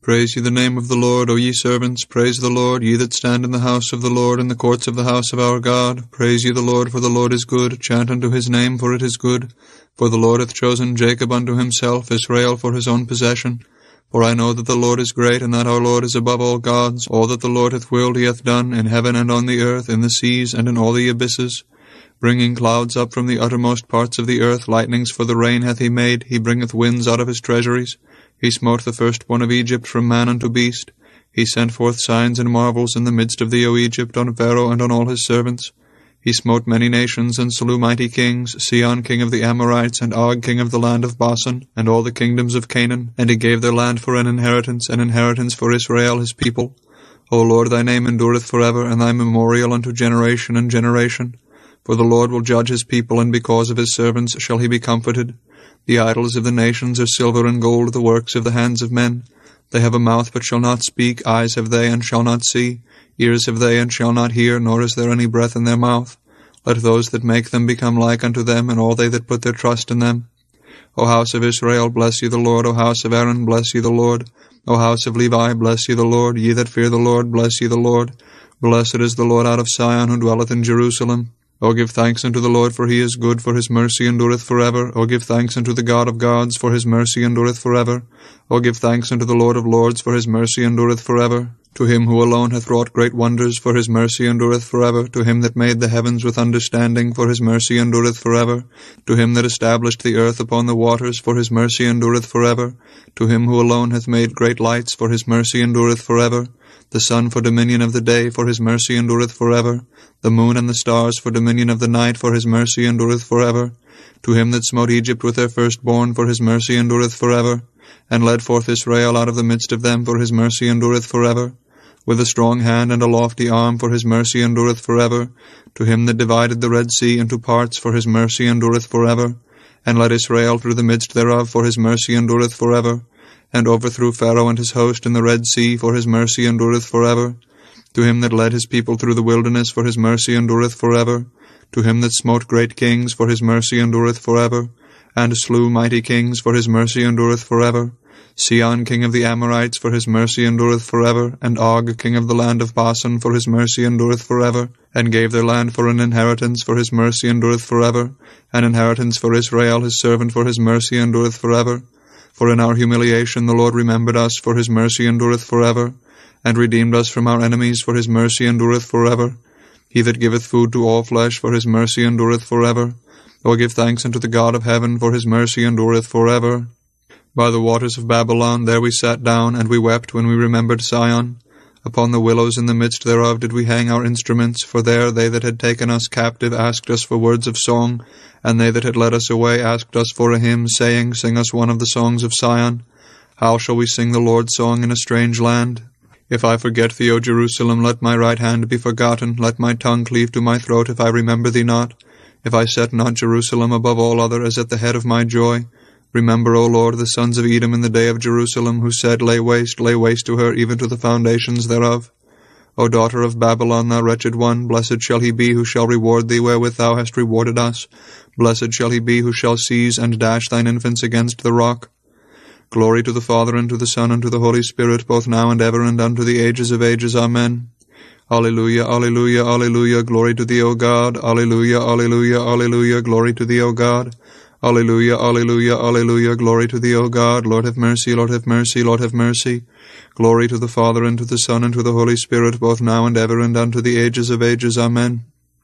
Praise ye the name of the Lord, O ye servants. Praise the Lord, ye that stand in the house of the Lord, in the courts of the house of our God. Praise ye the Lord, for the Lord is good. Chant unto his name, for it is good. For the Lord hath chosen Jacob unto himself, Israel for his own possession. For I know that the Lord is great, and that our Lord is above all gods. All that the Lord hath willed he hath done, in heaven and on the earth, in the seas and in all the abysses. Bringing clouds up from the uttermost parts of the earth, lightnings for the rain hath he made. He bringeth winds out of his treasuries. He smote the firstborn of Egypt from man unto beast. He sent forth signs and marvels in the midst of thee, O Egypt, on Pharaoh and on all his servants. He smote many nations, and slew mighty kings, Sihon king of the Amorites, and Og king of the land of Bashan, and all the kingdoms of Canaan. And he gave their land for an inheritance for Israel his people. O Lord, thy name endureth forever, and thy memorial unto generation and generation. For the Lord will judge his people, and because of his servants shall he be comforted. The idols of the nations are silver and gold, the works of the hands of men. They have a mouth but shall not speak, eyes have they and shall not see, ears have they and shall not hear, nor is there any breath in their mouth. Let those that make them become like unto them, and all they that put their trust in them. O house of Israel, bless ye the Lord. O house of Aaron, bless ye the Lord. O house of Levi, bless ye the Lord. Ye that fear the Lord, bless ye the Lord. Blessed is the Lord out of Zion, who dwelleth in Jerusalem. O give thanks unto the Lord, for he is good, for his mercy endureth forever. O give thanks unto the God of gods, for his mercy endureth forever. O give thanks unto the Lord of lords, for his mercy endureth forever. To him who alone hath wrought great wonders, for his mercy endureth forever. To him that made the heavens with understanding, for his mercy endureth forever. To him that established the earth upon the waters, for his mercy endureth forever. To him who alone hath made great lights, for his mercy endureth forever. The sun for dominion of the day, for his mercy endureth forever. The moon and the stars for dominion of the night, for his mercy endureth forever. To him that smote Egypt with their firstborn, for his mercy endureth forever. And led forth Israel out of the midst of them, for his mercy endureth forever. With a strong hand and a lofty arm, for his mercy endureth forever. To him that divided the Red Sea into parts, for his mercy endureth forever. And led Israel through the midst thereof, for his mercy endureth forever. And overthrew Pharaoh and his host in the Red Sea, for his mercy endureth forever. To him that led his people through the wilderness, for his mercy endureth forever. To him that smote great kings, for his mercy endureth forever. And slew mighty kings, for his mercy endureth forever. Sihon king of the Amorites, for his mercy endureth forever. And Og king of the land of Bashan, for his mercy endureth forever. And gave their land for an inheritance, for his mercy endureth forever. An inheritance for Israel his servant, for his mercy endureth forever. For in our humiliation the Lord remembered us, for his mercy endureth forever. And redeemed us from our enemies, for his mercy endureth forever. He that giveth food to all flesh, for his mercy endureth forever. O give thanks unto the God of heaven, for his mercy endureth forever. By the waters of Babylon there we sat down, and we wept when we remembered Sion. Upon the willows in the midst thereof did we hang our instruments, for there they that had taken us captive asked us for words of song, and they that had led us away asked us for a hymn, saying, Sing us one of the songs of Sion. How shall we sing the Lord's song in a strange land? If I forget thee, O Jerusalem, let my right hand be forgotten, let my tongue cleave to my throat if I remember thee not. If I set not Jerusalem above all other as at the head of my joy. Remember, O Lord, the sons of Edom in the day of Jerusalem, who said, Lay waste to her, even to the foundations thereof. O daughter of Babylon, thou wretched one, blessed shall he be who shall reward thee wherewith thou hast rewarded us. Blessed shall he be who shall seize and dash thine infants against the rock. Glory to the Father, and to the Son, and to the Holy Spirit, both now and ever, and unto the ages of ages. Amen. Alleluia, alleluia, alleluia, glory to thee, O God. Alleluia, alleluia, alleluia, glory to thee, O God. Alleluia, alleluia, alleluia, glory to thee, O God. Lord have mercy, Lord have mercy, Lord have mercy. Glory to the Father, and to the Son, and to the Holy Spirit, both now and ever, and unto the ages of ages. Amen.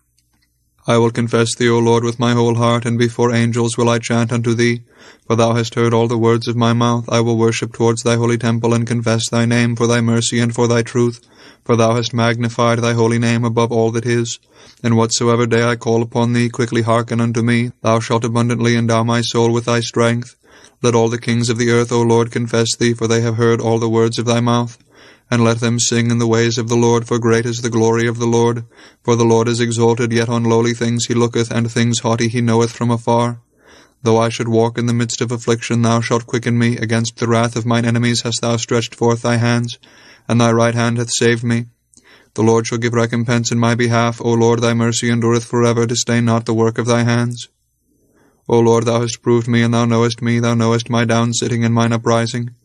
I will confess thee, O Lord, with my whole heart, and before angels will I chant unto thee. For thou hast heard all the words of my mouth. I will worship towards thy holy temple, and confess thy name for thy mercy and for thy truth. For thou hast magnified thy holy name above all that is. And whatsoever day I call upon thee, quickly hearken unto me. Thou shalt abundantly endow my soul with thy strength. Let all the kings of the earth, O Lord, confess thee, for they have heard all the words of thy mouth. And let them sing in the ways of the Lord, for great is the glory of the Lord. For the Lord is exalted, yet on lowly things he looketh, and things haughty he knoweth from afar. Though I should walk in the midst of affliction, thou shalt quicken me. Against the wrath of mine enemies hast thou stretched forth thy hands, and thy right hand hath saved me. The Lord shall give recompense in my behalf. O Lord, thy mercy endureth forever. Disdain not the work of thy hands. O Lord, thou hast proved me, and thou knowest me. Thou knowest my down sitting and mine uprising.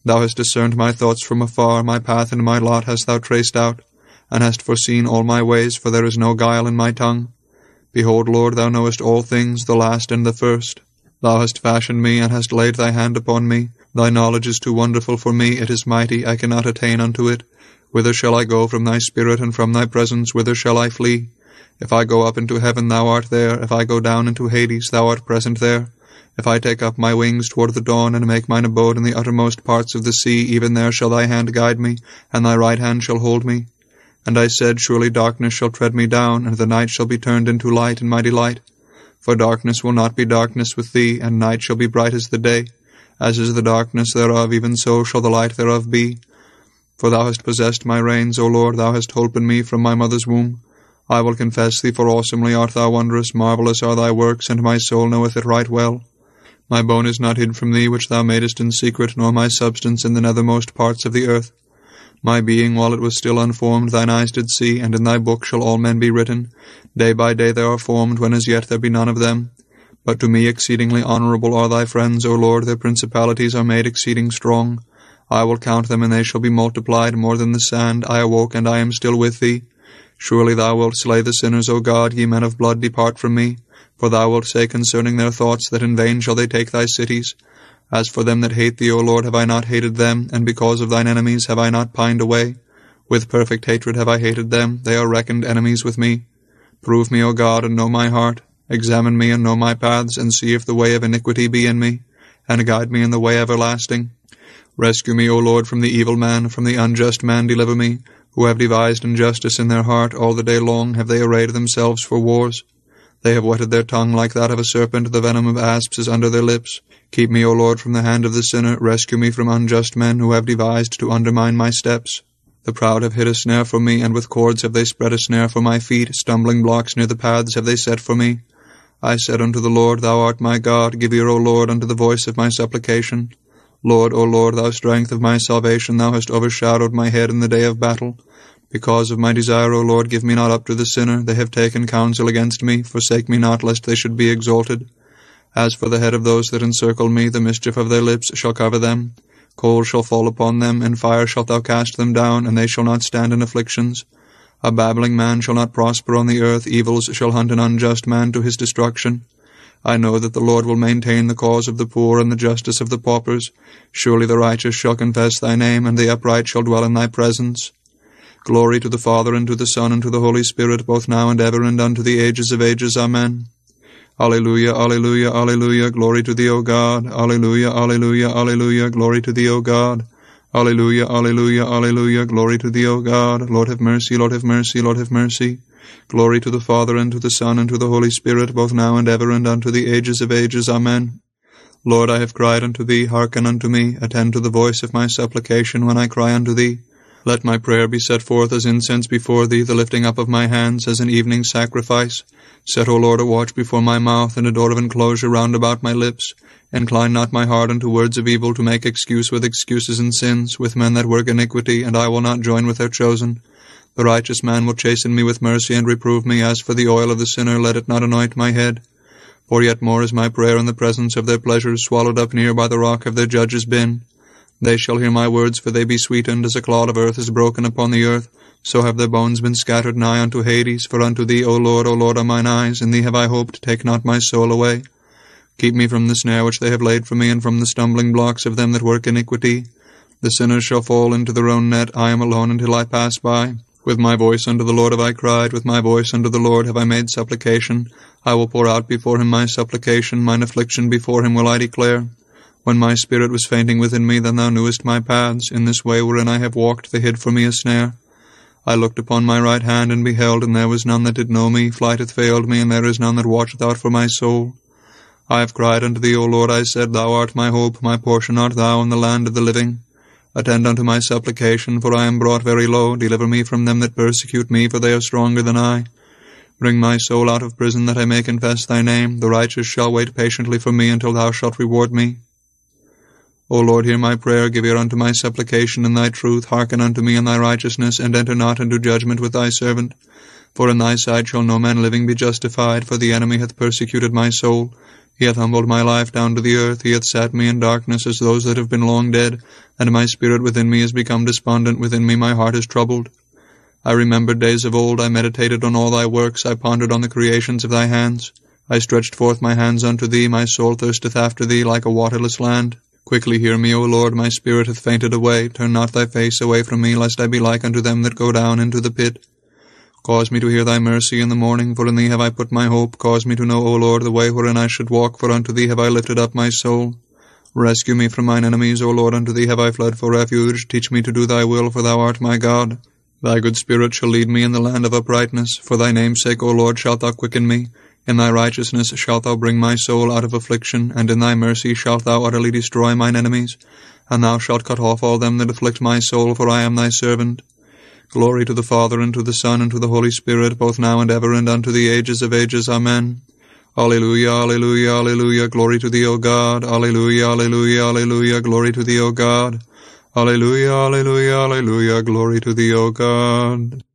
Thou hast discerned my thoughts from afar, my path and my lot hast thou traced out, and hast foreseen all my ways, for there is no guile in my tongue. Behold, Lord, thou knowest all things, the last and the first. Thou hast fashioned me, and hast laid thy hand upon me. Thy knowledge is too wonderful for me, it is mighty, I cannot attain unto it. Whither shall I go from thy spirit, and from thy presence whither shall I flee? If I go up into heaven, thou art there. If I go down into Hades, thou art present there. If I take up my wings toward the dawn, and make mine abode in the uttermost parts of the sea, even there shall thy hand guide me, and thy right hand shall hold me. And I said, surely darkness shall tread me down, and the night shall be turned into light in my delight. For darkness will not be darkness with thee, and night shall be bright as the day. As is the darkness thereof, even so shall the light thereof be. For thou hast possessed my reins, O Lord, thou hast holpen me from my mother's womb. I will confess thee, for awesomely art thou wondrous, marvellous are thy works, and my soul knoweth it right well. My bone is not hid from thee, which thou madest in secret, nor my substance in the nethermost parts of the earth. My being, while it was still unformed, thine eyes did see, and in thy book shall all men be written. Day by day they are formed, when as yet there be none of them. But to me exceedingly honourable are thy friends, O Lord, their principalities are made exceeding strong. I will count them, and they shall be multiplied more than the sand. I awoke, and I am still with thee. Surely thou wilt slay the sinners, O God, ye men of blood, depart from me. For thou wilt say concerning their thoughts, that in vain shall they take thy cities. As for them that hate thee, O Lord, have I not hated them, and because of thine enemies have I not pined away? With perfect hatred have I hated them, they are reckoned enemies with me. Prove me, O God, and know my heart. Examine me, and know my paths, and see if the way of iniquity be in me, and guide me in the way everlasting. Rescue me, O Lord, from the evil man, from the unjust man deliver me, who have devised injustice in their heart. All the day long have they arrayed themselves for wars. They have whetted their tongue like that of a serpent, the venom of asps is under their lips. Keep me, O Lord, from the hand of the sinner. Rescue me from unjust men who have devised to undermine my steps. The proud have hid a snare for me, and with cords have they spread a snare for my feet. Stumbling blocks near the paths have they set for me. I said unto the Lord, Thou art my God. Give ear, O Lord, unto the voice of my supplication. Lord, O Lord, thou strength of my salvation, thou hast overshadowed my head in the day of battle. Because of my desire, O Lord, give me not up to the sinner. They have taken counsel against me. Forsake me not, lest they should be exalted. As for the head of those that encircle me, the mischief of their lips shall cover them. Coal shall fall upon them, and fire shalt thou cast them down, and they shall not stand in afflictions. A babbling man shall not prosper on the earth. Evils shall hunt an unjust man to his destruction. I know that the Lord will maintain the cause of the poor and the justice of the paupers. Surely the righteous shall confess thy name, and the upright shall dwell in thy presence. Glory to the Father, and to the Son, and to the Holy Spirit, both now and ever, and unto the ages of ages. Amen. Alleluia, alleluia, alleluia, glory to thee, O God. Alleluia, alleluia, alleluia, glory to thee, O God. Alleluia, alleluia, alleluia, glory to thee, O God. Lord have mercy, Lord have mercy, Lord have mercy. Glory to the Father, and to the Son, and to the Holy Spirit, both now and ever, and unto the ages of ages. Amen. Lord, I have cried unto thee, hearken unto me, attend to the voice of my supplication when I cry unto thee. Let my prayer be set forth as incense before thee, the lifting up of my hands as an evening sacrifice. Set, O Lord, a watch before my mouth, and a door of enclosure round about my lips. Incline not my heart unto words of evil, to make excuse with excuses and sins, with men that work iniquity, and I will not join with their chosen. The righteous man will chasten me with mercy, and reprove me. As for the oil of the sinner, let it not anoint my head. For yet more is my prayer in the presence of their pleasures, swallowed up near by the rock have their judges been. They shall hear my words, for they be sweetened, as a clod of earth is broken upon the earth. So have their bones been scattered nigh unto Hades. For unto thee, O Lord, are mine eyes. In thee have I hoped. Take not my soul away. Keep me from the snare which they have laid for me, and from the stumbling blocks of them that work iniquity. The sinners shall fall into their own net. I am alone until I pass by. With my voice unto the Lord have I cried. With my voice unto the Lord have I made supplication. I will pour out before him my supplication. Mine affliction before him will I declare. When my spirit was fainting within me, then thou knewest my paths. In this way wherein I have walked, they hid for me a snare. I looked upon my right hand, and beheld, and there was none that did know me. Flight hath failed me, and there is none that watcheth out for my soul. I have cried unto thee, O Lord, I said, Thou art my hope, my portion art thou in the land of the living. Attend unto my supplication, for I am brought very low. Deliver me from them that persecute me, for they are stronger than I. Bring my soul out of prison, that I may confess thy name. The righteous shall wait patiently for me, until thou shalt reward me. O Lord, hear my prayer, give ear unto my supplication in thy truth, hearken unto me in thy righteousness, and enter not into judgment with thy servant. For in thy sight shall no man living be justified, for the enemy hath persecuted my soul. He hath humbled my life down to the earth. He hath sat me in darkness as those that have been long dead. And my spirit within me is become despondent. Within me my heart is troubled. I remembered days of old. I meditated on all thy works. I pondered on the creations of thy hands. I stretched forth my hands unto thee. My soul thirsteth after thee like a waterless land. Quickly hear me, O Lord. My spirit hath fainted away. Turn not thy face away from me, lest I be like unto them that go down into the pit. Cause me to hear thy mercy in the morning, for in thee have I put my hope. Cause me to know, O Lord, the way wherein I should walk, for unto thee have I lifted up my soul. Rescue me from mine enemies, O Lord, unto thee have I fled for refuge. Teach me to do thy will, for thou art my God. Thy good spirit shall lead me in the land of uprightness. For thy name's sake, O Lord, shalt thou quicken me. In thy righteousness shalt thou bring my soul out of affliction, and in thy mercy shalt thou utterly destroy mine enemies. And thou shalt cut off all them that afflict my soul, for I am thy servant. Glory to the Father, and to the Son, and to the Holy Spirit, both now and ever, and unto the ages of ages. Amen. Alleluia, alleluia, alleluia, glory to thee, O God. Alleluia, alleluia, alleluia, glory to thee, O God. Alleluia, alleluia, alleluia, glory to thee, O God.